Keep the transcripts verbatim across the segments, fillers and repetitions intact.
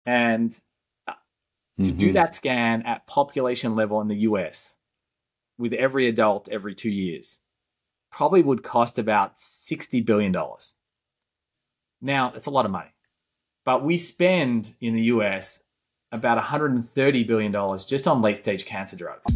And uh, to do Mm-hmm. that scan at population level in the U S with every adult every two years probably would cost about sixty billion dollars. Now, that's a lot of money, but we spend in the U S about one hundred thirty billion dollars just on late stage cancer drugs.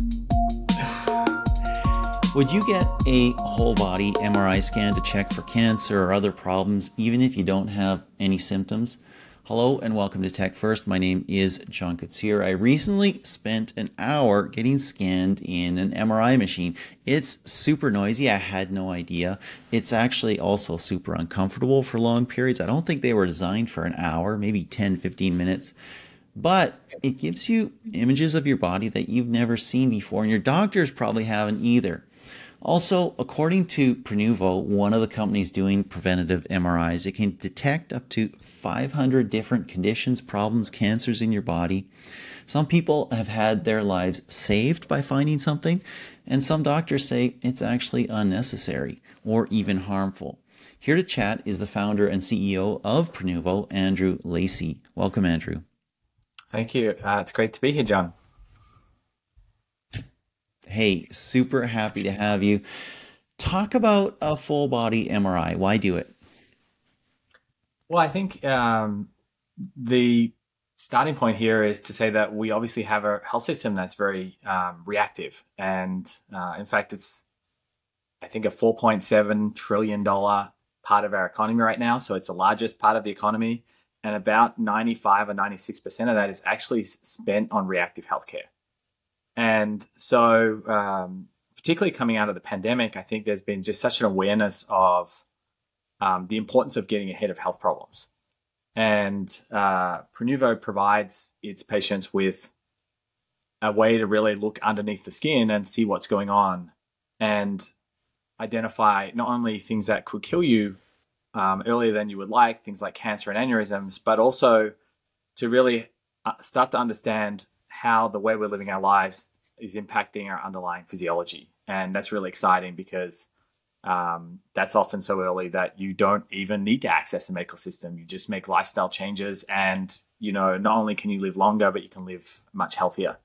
Would you get a whole body M R I scan to check for cancer or other problems, even if you don't have any symptoms? Hello and welcome to Tech First. My name is John Koetsier. I recently spent an hour getting scanned in an M R I machine. It's super noisy. I had no idea. It's actually also super uncomfortable for long periods. I don't think they were designed for an hour, maybe ten, fifteen minutes. But it gives you images of your body that you've never seen before, and your doctors probably haven't either. Also, according to Prenuvo, one of the companies doing preventative M R Is, it can detect up to five hundred different conditions, problems, cancers in your body. Some people have had their lives saved by finding something, and some doctors say it's actually unnecessary or even harmful. Here to chat is the founder and C E O of Prenuvo, Andrew Lacey. Welcome, Andrew. Thank you. Uh, it's great to be here, John. Hey, super happy to have you. Talk about a full body M R I. Why do it? Well, I think um, the starting point here is to say that we obviously have a health system that's very um, reactive. And uh, in fact, it's, I think, a four point seven trillion dollars part of our economy right now. So it's the largest part of the economy. And about ninety-five or ninety-six percent of that is actually spent on reactive healthcare. And so, um, particularly coming out of the pandemic, I think there's been just such an awareness of um, the importance of getting ahead of health problems. And uh, Prenuvo provides its patients with a way to really look underneath the skin and see what's going on and identify not only things that could kill you um, earlier than you would like, things like cancer and aneurysms, but also to really uh, start to understand how the way we're living our lives is impacting our underlying physiology. And that's really exciting because um, that's often so early that you don't even need to access the medical system. You just make lifestyle changes, and you know, not only can you live longer, but you can live much healthier.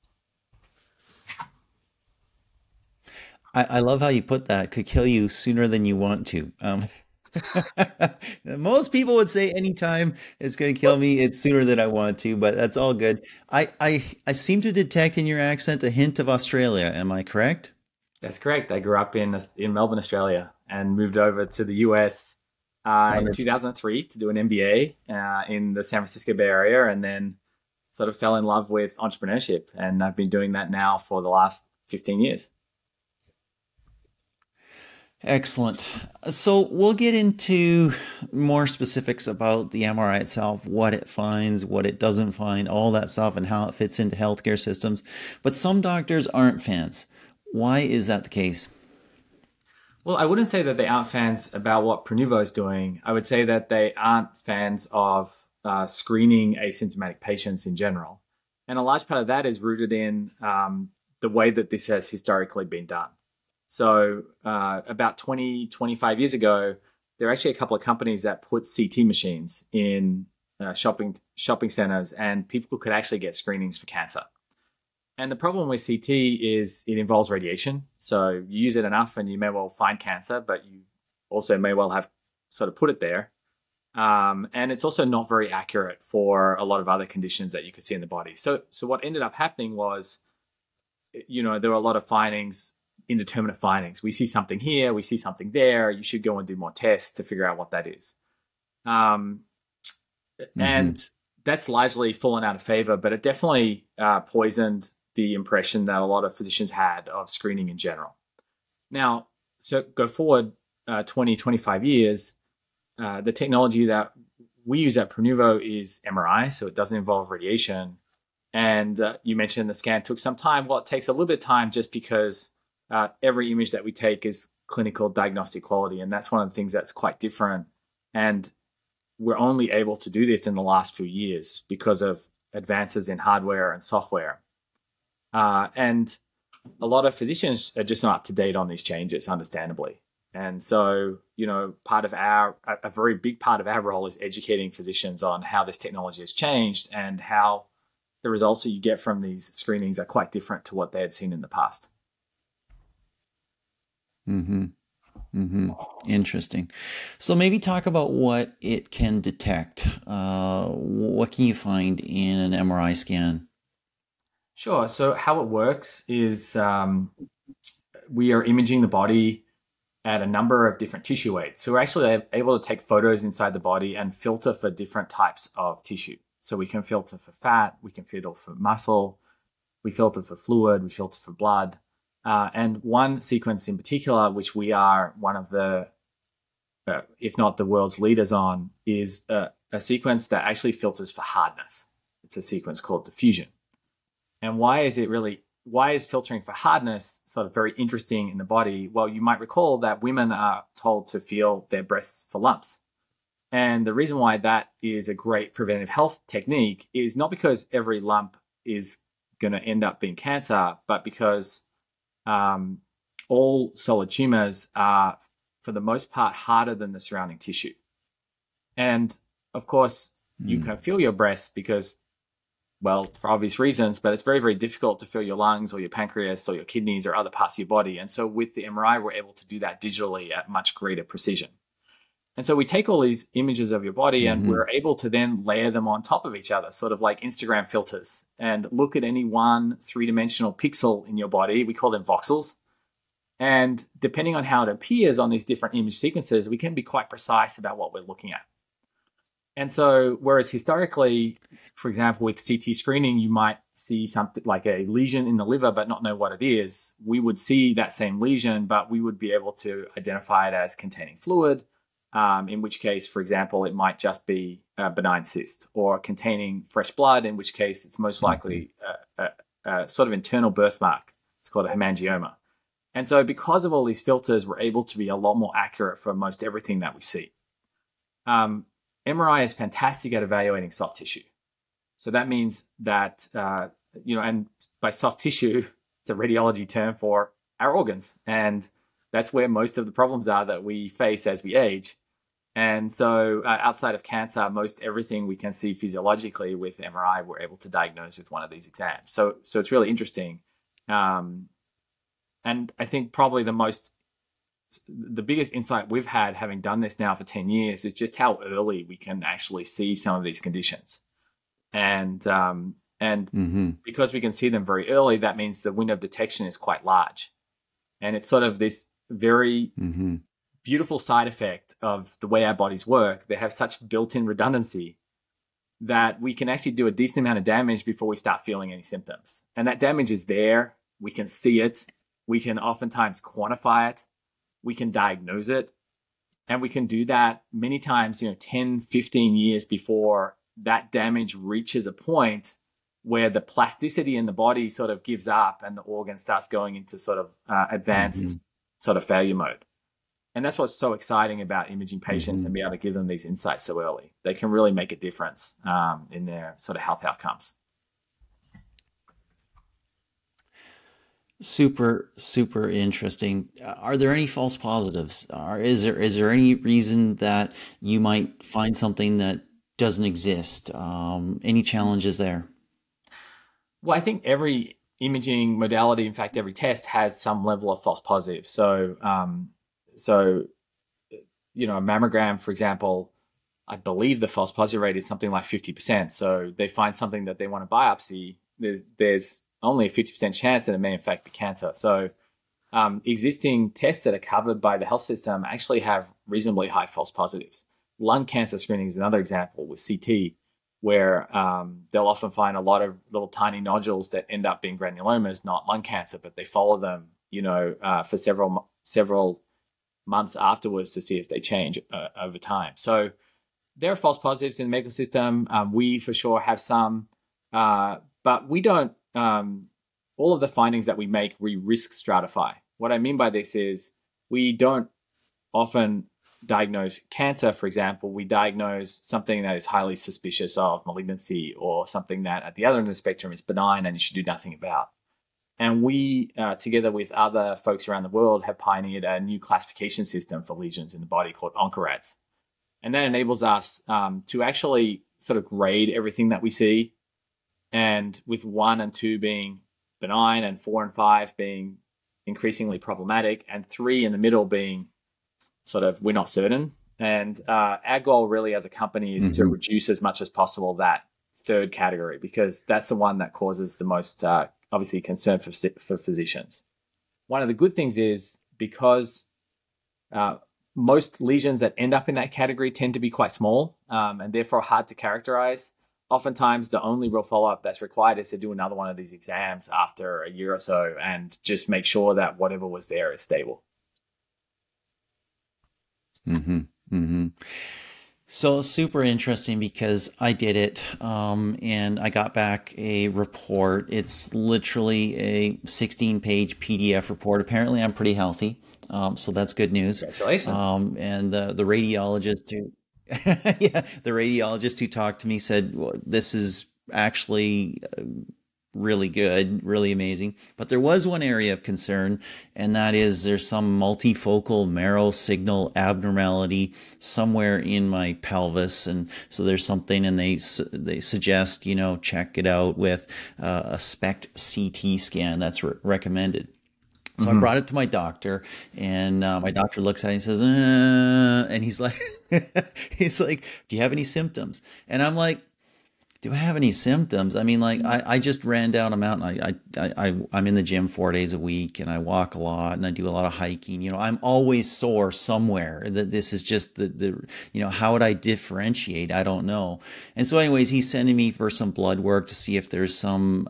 I, I love how you put that. Could kill you sooner than you want to. Um, most people would say anytime it's going to kill me, it's sooner than I want to, but that's all good. I, I, I seem to detect in your accent a hint of Australia. Am I correct? That's correct. I grew up in in Melbourne, Australia, and moved over to the U S uh, in Wonderful. two thousand three to do an M B A uh, in the San Francisco Bay Area, and then sort of fell in love with entrepreneurship. And I've been doing that now for the last fifteen years. Excellent. So we'll get into more specifics about the M R I itself, what it finds, what it doesn't find, all that stuff, and how it fits into healthcare systems. But some doctors aren't fans. Why is that the case? Well, I wouldn't say that they aren't fans about what Prenuvo is doing. I would say that they aren't fans of uh, screening asymptomatic patients in general. And a large part of that is rooted in um, the way that this has historically been done. So, uh, about twenty, twenty-five years ago, there are actually a couple of companies that put C T machines in uh, shopping shopping centers, and people could actually get screenings for cancer. And the problem with C T is it involves radiation. So you use it enough and you may well find cancer, but you also may well have sort of put it there. Um, and it's also not very accurate for a lot of other conditions that you could see in the body. So, so what ended up happening was, you know, there were a lot of findings, indeterminate findings. We see something here, we see something there. You should go and do more tests to figure out what that is. Um, Hmm. and that's largely fallen out of favor, but it definitely uh, poisoned the impression that a lot of physicians had of screening in general. Now, so go forward uh, twenty, twenty-five years, uh, the technology that we use at Prenuvo is M R I, so it doesn't involve radiation. And uh, you mentioned the scan took some time. Well, it takes a little bit of time just because uh, every image that we take is clinical diagnostic quality, and that's one of the things that's quite different. And we're only able to do this in the last few years because of advances in hardware and software. Uh, and a lot of physicians are just not up to date on these changes, understandably. And so, you know, part of our, a, a very big part of our role is educating physicians on how this technology has changed and how the results that you get from these screenings are quite different to what they had seen in the past. Mm-hmm. Mm-hmm. Interesting. So maybe talk about what it can detect. Uh, what can you find in an M R I scan? Sure. So how it works is um, we are imaging the body at a number of different tissue weights. So we're actually able to take photos inside the body and filter for different types of tissue. So we can filter for fat, we can filter for muscle, we filter for fluid, we filter for blood. Uh, and one sequence in particular, which we are one of the, uh, if not the world's leaders on, is a, a sequence that actually filters for hardness. It's a sequence called diffusion. And why is it really, why is filtering for hardness sort of very interesting in the body? Well, you might recall that women are told to feel their breasts for lumps. And the reason why that is a great preventive health technique is not because every lump is going to end up being cancer, but because um, all solid tumors are, for the most part, harder than the surrounding tissue. And of course, you Mm. can feel your breasts because, well, for obvious reasons, but it's very, very difficult to feel your lungs or your pancreas or your kidneys or other parts of your body. And so with the M R I, we're able to do that digitally at much greater precision. And so we take all these images of your body and Mm-hmm. we're able to then layer them on top of each other, sort of like Instagram filters, and look at any one three-dimensional pixel in your body. We call them voxels. And depending on how it appears on these different image sequences, we can be quite precise about what we're looking at. And so, whereas historically, for example, with C T screening, you might see something like a lesion in the liver, but not know what it is. We would see that same lesion, but we would be able to identify it as containing fluid, um, in which case, for example, it might just be a benign cyst, or containing fresh blood, in which case it's most Mm-hmm. likely a, a, a sort of internal birthmark. It's called a hemangioma. And so, because of all these filters, we're able to be a lot more accurate for most everything that we see. Um, M R I is fantastic at evaluating soft tissue. So that means that, uh, you know, and by soft tissue, it's a radiology term for our organs. And that's where most of the problems are that we face as we age. And so, uh, outside of cancer, most everything we can see physiologically with M R I, we're able to diagnose with one of these exams. So, so it's really interesting. Um, and I think probably the most the biggest insight we've had having done this now for ten years is just how early we can actually see some of these conditions. And um, and Mm-hmm. because we can see them very early, that means the window of detection is quite large. And it's sort of this very Mm-hmm. beautiful side effect of the way our bodies work. They have such built-in redundancy that we can actually do a decent amount of damage before we start feeling any symptoms. And that damage is there. We can see it. We can oftentimes quantify it. We can diagnose it. And we can do that many times, you know, ten, fifteen years before that damage reaches a point where the plasticity in the body sort of gives up and the organ starts going into sort of uh, Mm-hmm. advanced sort of failure mode. And that's what's so exciting about imaging patients Mm-hmm. and be able to give them these insights so early. They can really make a difference um, in their sort of health outcomes. Super, super interesting. Uh, Are there any false positives? Or is there is there any reason that you might find something that doesn't exist? Um, any challenges there? Well, I think every imaging modality, in fact, every test has some level of false positive. So, um, so you know, a mammogram, for example, I believe the false positive rate is something like fifty percent. So they find something that they want to biopsy, there's, there's only a fifty percent chance that it may in fact be cancer. So um, existing tests that are covered by the health system actually have reasonably high false positives. Lung cancer screening is another example with C T, where um, they'll often find a lot of little tiny nodules that end up being granulomas, not lung cancer, but they follow them, you know, uh, for several several months afterwards to see if they change uh, over time. So there are false positives in the medical system. Um, we for sure have some, uh, but we don't. Um, all of the findings that we make, we risk stratify. What I mean by this is we don't often diagnose cancer, for example. We diagnose something that is highly suspicious of malignancy or something that at the other end of the spectrum is benign and you should do nothing about. And we, uh, together with other folks around the world, have pioneered a new classification system for lesions in the body called OncoRADS. And that enables us um, to actually sort of grade everything that we see. And with one and two being benign, and four and five being increasingly problematic, and three in the middle being sort of we're not certain. And uh, our goal really as a company is mm-hmm. to reduce as much as possible that third category, because that's the one that causes the most, uh, obviously, concern for, for physicians. One of the good things is because uh, most lesions that end up in that category tend to be quite small um, and therefore hard to characterize. Oftentimes, the only real follow-up that's required is to do another one of these exams after a year or so and just make sure that whatever was there is stable. Mm-hmm. Mm-hmm. So super interesting, because I did it um, and I got back a report. It's literally a sixteen page P D F report. Apparently I'm pretty healthy. Um, so that's good news. Congratulations. Um, and the, the radiologist who, yeah, the radiologist who talked to me said, well, this is actually uh, really good, really amazing. But there was one area of concern, and that is there's some multifocal marrow signal abnormality somewhere in my pelvis. And so there's something, and they they suggest, you know, check it out with uh, a SPECT C T scan that's re- recommended. So mm-hmm. I brought it to my doctor, and uh, my doctor looks at it and says, uh, and he's like, he's like, do you have any symptoms? And I'm like, do I have any symptoms? I mean, like, I, I just ran down a mountain. I, I, I, I'm in the gym four days a week, and I walk a lot, and I do a lot of hiking. You know, I'm always sore somewhere. That this is just the, the, you know, how would I differentiate? I don't know. And so anyways, he's sending me for some blood work to see if there's some,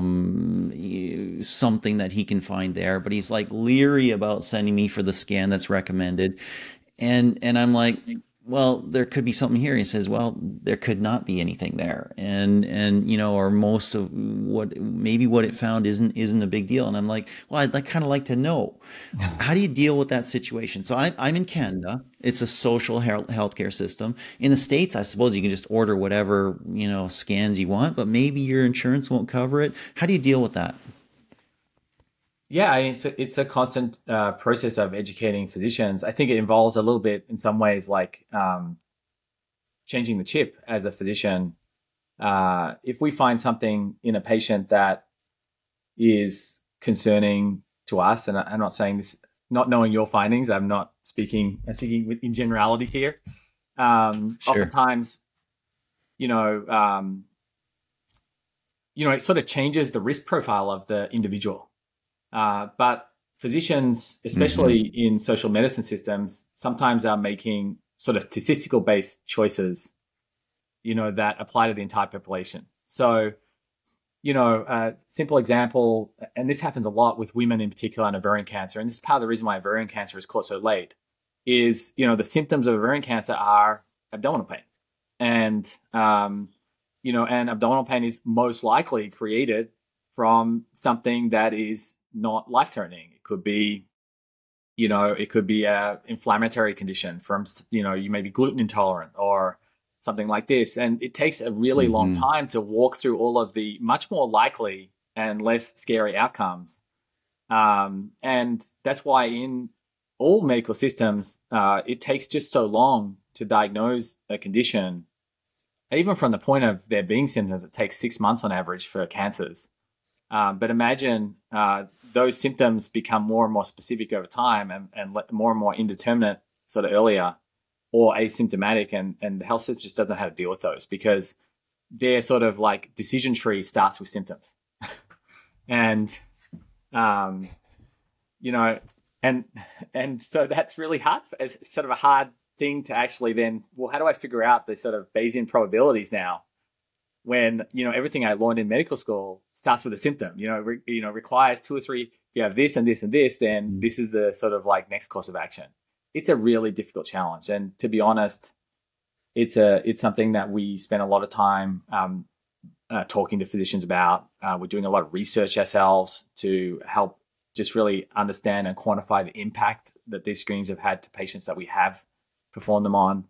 um, something that he can find there. But he's like leery about sending me for the scan that's recommended. And, and I'm like, well, there could be something here. He says, well, there could not be anything there. And, and, you know, or most of what, maybe what it found isn't, isn't a big deal. And I'm like, well, I'd like, kind of like to know, how do you deal with that situation? So I, I'm in Canada. It's a social health healthcare system. In the States, I suppose you can just order whatever, you know, scans you want, but maybe your insurance won't cover it. How do you deal with that? Yeah, I mean, it's a, it's a constant uh, process of educating physicians. I think it involves a little bit, in some ways, like um, changing the chip as a physician. Uh, if we find something in a patient that is concerning to us, and I'm not saying this, not knowing your findings, I'm not speaking, I'm speaking in generalities here. Um, sure. Oftentimes, you know, um, you know, it sort of changes the risk profile of the individual. Uh, but physicians, especially mm-hmm. in social medicine systems, sometimes are making sort of statistical based choices, you know, that apply to the entire population. So, you know, a uh, simple example, and this happens a lot with women in particular on ovarian cancer, and this is part of the reason why ovarian cancer is caught so late, is, you know, the symptoms of ovarian cancer are abdominal pain. And, um, you know, and abdominal pain is most likely created from something that is not life-threatening. It could be, you know, it could be a inflammatory condition from, you know, you may be gluten intolerant or something like this. And it takes a really mm-hmm. long time to walk through all of the much more likely and less scary outcomes. Um, and that's why in all medical systems, uh, it takes just so long to diagnose a condition. Even from the point of there being symptoms, it takes six months on average for cancers. Um, but imagine uh, those symptoms become more and more specific over time, and, and more and more indeterminate sort of earlier, or asymptomatic, and, and the health system just doesn't know how to deal with those, because their sort of like decision tree starts with symptoms. and, um, you know, and and so that's really hard. It's sort of a hard thing to actually then, well, how do I figure out the sort of Bayesian probabilities now? When, you know, everything I learned in medical school starts with a symptom, you know, re, you know, requires two or three, if you have this and this and this, then this is the sort of like next course of action. It's a really difficult challenge. And to be honest, it's a, it's something that we spend a lot of time um, uh, talking to physicians about. Uh, we're doing a lot of research ourselves to help just really understand and quantify the impact that these screens have had to patients that we have performed them on.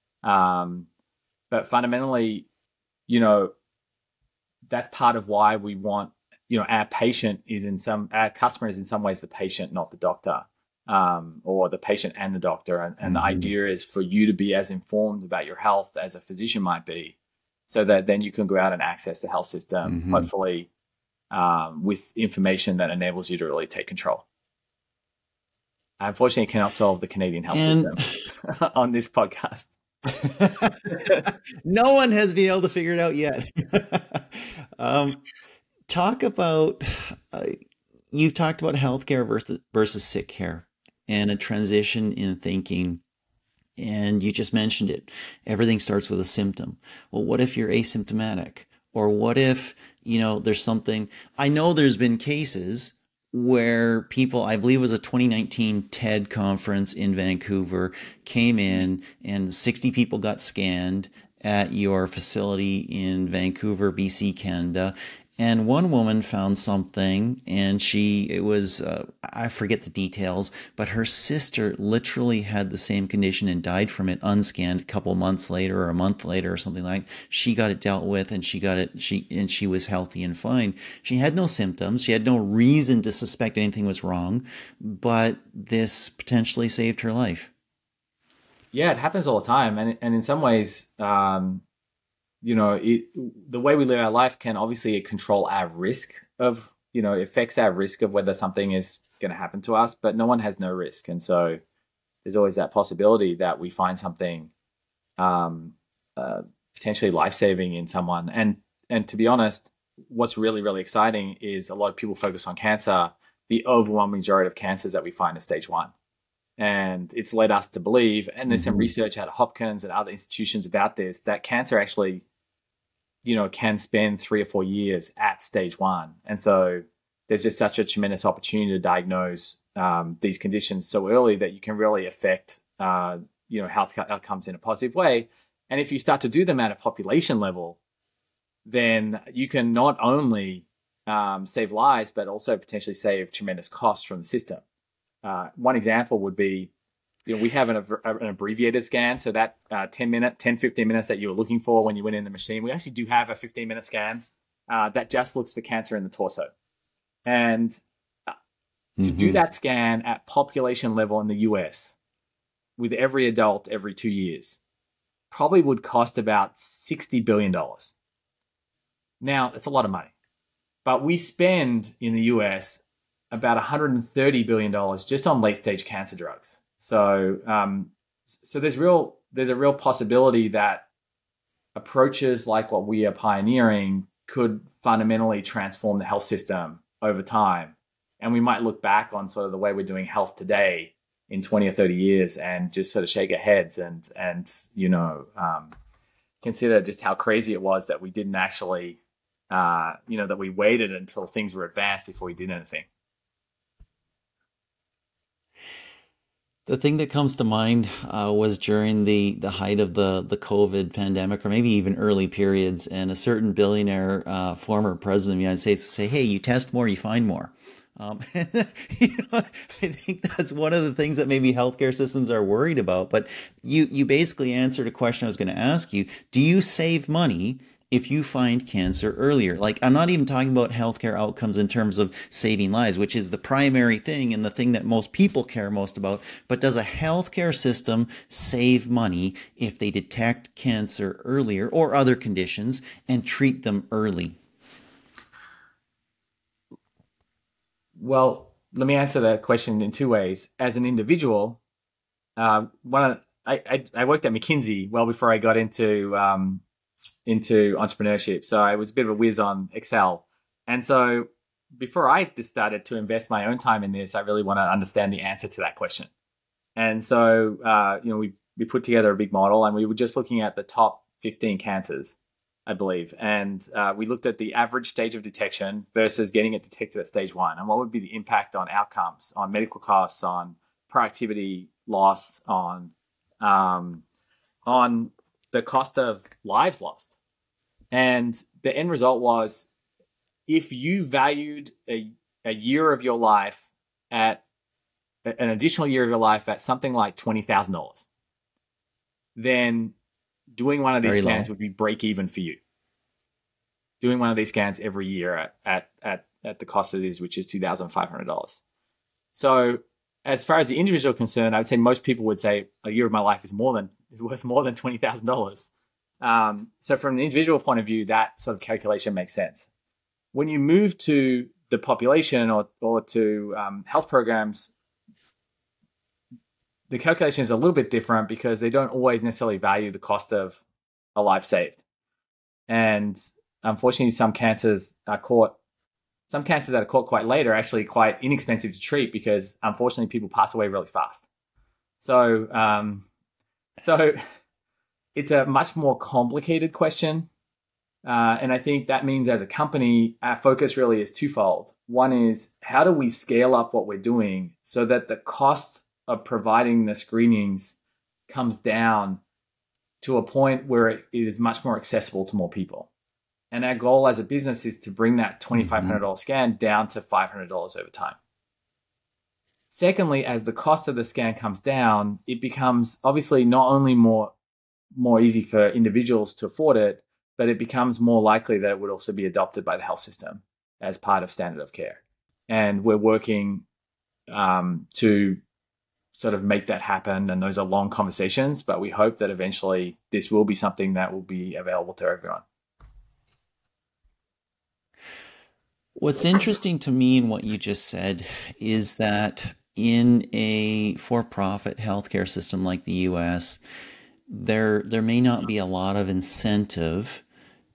Um, but fundamentally, you know, that's part of why we want you know, our patient is in some, our customer is in some ways the patient, not the doctor, um, or the patient and the doctor. And, and the Mm-hmm. idea is for you to be as informed about your health as a physician might be, so that then you can go out and access the health system, Mm-hmm. hopefully um, with information that enables you to really take control. I unfortunately cannot solve the Canadian health And system on this podcast. no one has been able to figure it out yet. um, talk about uh, you've talked about healthcare versus versus sick care and a transition in thinking. And you just mentioned it. Everything starts with a symptom. Well, what if you're asymptomatic? Or what if, you know, there's something. I know there's been cases where people, I believe it was a twenty nineteen TED conference in Vancouver, came in and sixty people got scanned at your facility in Vancouver, B C, Canada. And one woman found something, and she, it was, uh, I forget the details, but her sister literally had the same condition and died from it unscanned a couple months later or a month later or something like. She got it dealt with, and she got it, she, and she was healthy and fine. She had no symptoms. She had no reason to suspect anything was wrong, but this potentially saved her life. Yeah, it happens all the time. And, and in some ways, um, you know, it, the way we live our life can obviously control our risk of, you know, affects our risk of whether something is going to happen to us, but no one has no risk. And so there's always that possibility that we find something um, uh, potentially life-saving in someone. And, and to be honest, what's really, really exciting is a lot of people focus on cancer. The overwhelming majority of cancers that we find are stage one. And it's led us to believe, and there's some Mm-hmm. research out of Hopkins and other institutions about this, that cancer actually, you know, can spend three or four years at stage one. And so there's just such a tremendous opportunity to diagnose um, these conditions so early that you can really affect, uh, you know, health outcomes in a positive way. And if you start to do them at a population level, then you can not only um, save lives, but also potentially save tremendous costs from the system. Uh, one example would be, you know, we have an, an abbreviated scan. So that uh, ten minute, ten, fifteen minutes that you were looking for when you went in the machine, we actually do have a fifteen minute scan uh, that just looks for cancer in the torso. And uh, to do Mm-hmm. that scan at population level in the U S with every adult every two years probably would cost about sixty billion dollars. Now, that's a lot of money. But we spend in the U S about one hundred thirty billion dollars just on late stage cancer drugs. So, um, so there's real there's a real possibility that approaches like what we are pioneering could fundamentally transform the health system over time. And we might look back on sort of the way we're doing health today in twenty or thirty years and just sort of shake our heads and and you know um, consider just how crazy it was that we didn't actually uh, you know that we waited until things were advanced before we did anything. The thing that comes to mind uh, was during the, the height of the, the COVID pandemic, or maybe even early periods, and a certain billionaire, uh, former president of the United States, would say, "Hey, you test more, you find more." Um, you know, I think that's one of the things that maybe healthcare systems are worried about. But you you basically answered a question I was going to ask you. Do you save money if you find cancer earlier? Like, I'm not even talking about healthcare outcomes in terms of saving lives, which is the primary thing and the thing that most people care most about. But does a healthcare system save money if they detect cancer earlier or other conditions and treat them early? Well, let me answer that question in two ways. As an individual, uh, one of I, I, I worked at McKinsey well before I got into um, into entrepreneurship. So I was a bit of a whiz on Excel. And so before I decided to invest my own time in this, I really want to understand the answer to that question. And so, uh, you know, we, we put together a big model and we were just looking at the top fifteen cancers, I believe. And uh, we looked at the average stage of detection versus getting it detected at stage one. And what would be the impact on outcomes, on medical costs, on productivity loss, on um, on the cost of lives lost. And the end result was, if you valued a, a year of your life at an additional year of your life at something like twenty thousand dollars, then doing one of these Very scans low. would be break even for you. doing one of these scans every year at at at, at the cost it is, which is two thousand five hundred dollars. So as far as the individual concerned, I would say most people would say a year of my life is more than is worth more than twenty thousand dollars. Um, so from an individual point of view, that sort of calculation makes sense. When you move to the population or or to um, health programs, the calculation is a little bit different because they don't always necessarily value the cost of a life saved. And unfortunately, some cancers are caught, some cancers that are caught quite late are actually quite inexpensive to treat because unfortunately people pass away really fast. So, um, so it's a much more complicated question. Uh, and I think that means as a company, our focus really is twofold. One is how do we scale up what we're doing so that the cost of providing the screenings comes down to a point where it is much more accessible to more people. And our goal as a business is to bring that twenty-five hundred dollars mm-hmm. scan down to five hundred dollars over time. Secondly, as the cost of the scan comes down, it becomes obviously not only more, more easy for individuals to afford it, but it becomes more likely that it would also be adopted by the health system as part of standard of care. And we're working um, to sort of make that happen. And those are long conversations, but we hope that eventually this will be something that will be available to everyone. What's interesting to me in what you just said is that in a for-profit healthcare system like the U S, there there may not be a lot of incentive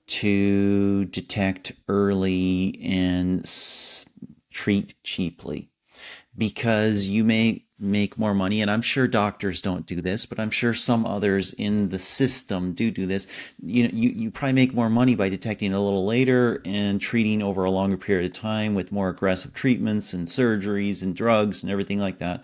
to detect early and s- treat cheaply, because you may make more money. And I'm sure doctors don't do this, but I'm sure some others in the system do do this. You know, you, you probably make more money by detecting a little later and treating over a longer period of time with more aggressive treatments and surgeries and drugs and everything like that.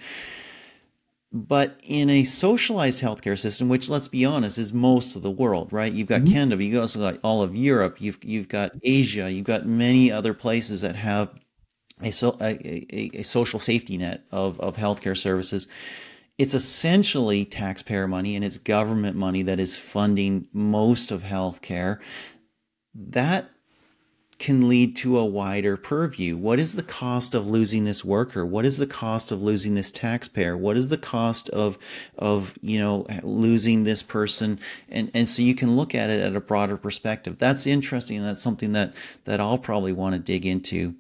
But in a socialized healthcare system, which, let's be honest, is most of the world, right? You've got mm-hmm. Canada, you've also got all of Europe, you've you've got Asia, you've got many other places that have a, so, a, a, a social safety net of, of healthcare services. It's essentially taxpayer money and it's government money that is funding most of healthcare. That can lead to a wider purview. What is the cost of losing this worker? What is the cost of losing this taxpayer? What is the cost of, of, you know, losing this person? And, and so you can look at it at a broader perspective. That's interesting. That's something that, that I'll probably want to dig into.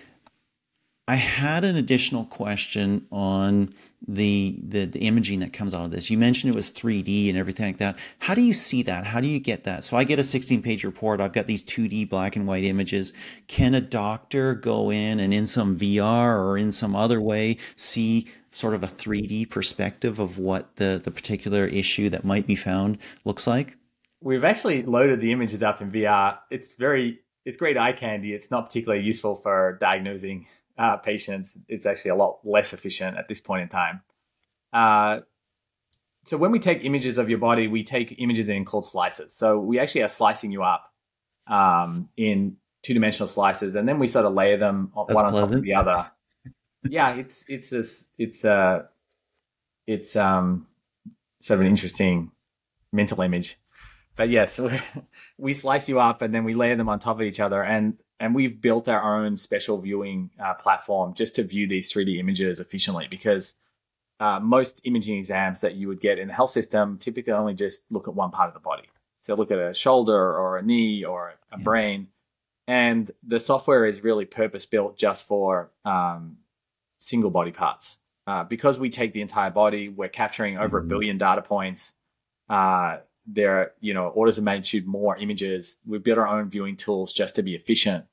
I had an additional question on the, the the imaging that comes out of this. You mentioned it was three D and everything like that. How do you see that? How do you get that? So I get a sixteen page report. I've got these two D black and white images. Can a doctor go in and in some V R or in some other way see sort of a three D perspective of what the, the particular issue that might be found looks like? We've actually loaded the images up in V R. It's very, it's great eye candy. It's not particularly useful for diagnosing Uh, patients. It's actually a lot less efficient at this point in time. Uh, so when we take images of your body, we take images in called slices. So we actually are slicing you up um, in two-dimensional slices, and then we sort of layer them That's one on pleasant. top of the other. Yeah, it's it's this it's uh it's um sort of an interesting mental image. But yes, we slice you up and then we layer them on top of each other, and and we've built our own special viewing uh, platform just to view these three D images efficiently, because uh, most imaging exams that you would get in the health system typically only just look at one part of the body. So look at a shoulder or a knee or a yeah. brain, and the software is really purpose-built just for um, single body parts. Uh, because we take the entire body, we're capturing over mm-hmm. a billion data points. Uh, there are, you know, orders of magnitude more images. We've built our own viewing tools just to be efficient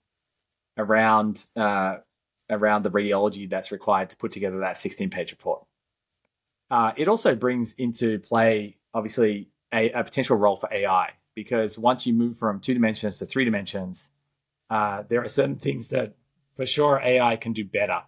around uh, around the radiology that's required to put together that sixteen page report. Uh, it also brings into play, obviously, a, a potential role for A I, because once you move from two dimensions to three dimensions, uh, there are certain things that for sure A I can do better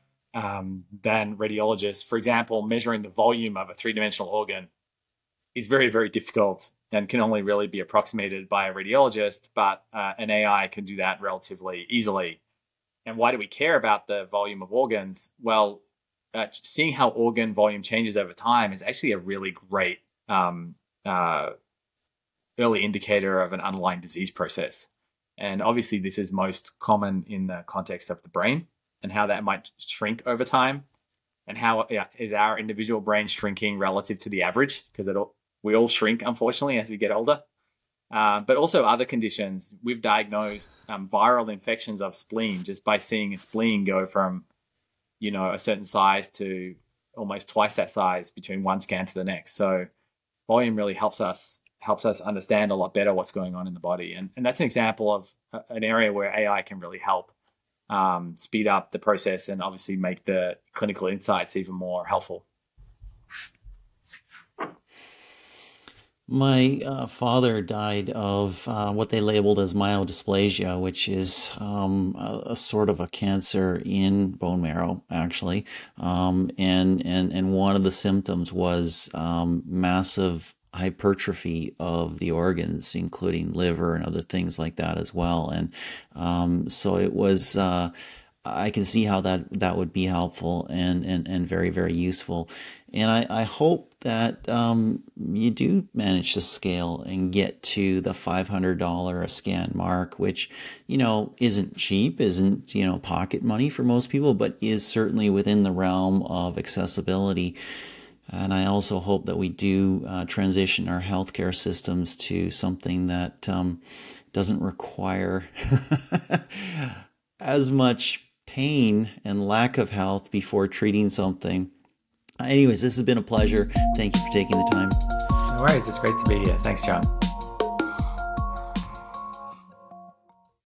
um, than radiologists. For example, measuring the volume of a three-dimensional organ is very, very difficult and can only really be approximated by a radiologist, but uh, an A I can do that relatively easily. And why do we care about the volume of organs? Well, uh, seeing how organ volume changes over time is actually a really great um, uh, early indicator of an underlying disease process. And obviously, this is most common in the context of the brain and how that might shrink over time, and how yeah, is our individual brain shrinking relative to the average, because it all, we all shrink, unfortunately, as we get older. Uh, but also other conditions. We've diagnosed um, viral infections of spleen just by seeing a spleen go from, you know, a certain size to almost twice that size between one scan to the next. So volume really helps us helps us understand a lot better what's going on in the body. And, and that's an example of an area where A I can really help um, speed up the process and obviously make the clinical insights even more helpful. My uh, father died of uh, what they labeled as myelodysplasia, which is um, a, a sort of a cancer in bone marrow, actually. Um, and, and, and one of the symptoms was um, massive hypertrophy of the organs, including liver and other things like that as well. And um, so it was. Uh, I can see how that that would be helpful and and, and very, very useful. And I, I hope that um, you do manage to scale and get to the five hundred dollars a scan mark, which, you know, isn't cheap, isn't, you know, pocket money for most people, but is certainly within the realm of accessibility. And I also hope that we do uh, transition our healthcare systems to something that um, doesn't require as much pain and lack of health before treating something. Anyways, this has been a pleasure. Thank you for taking the time. No worries. It's great to be here. Thanks, John.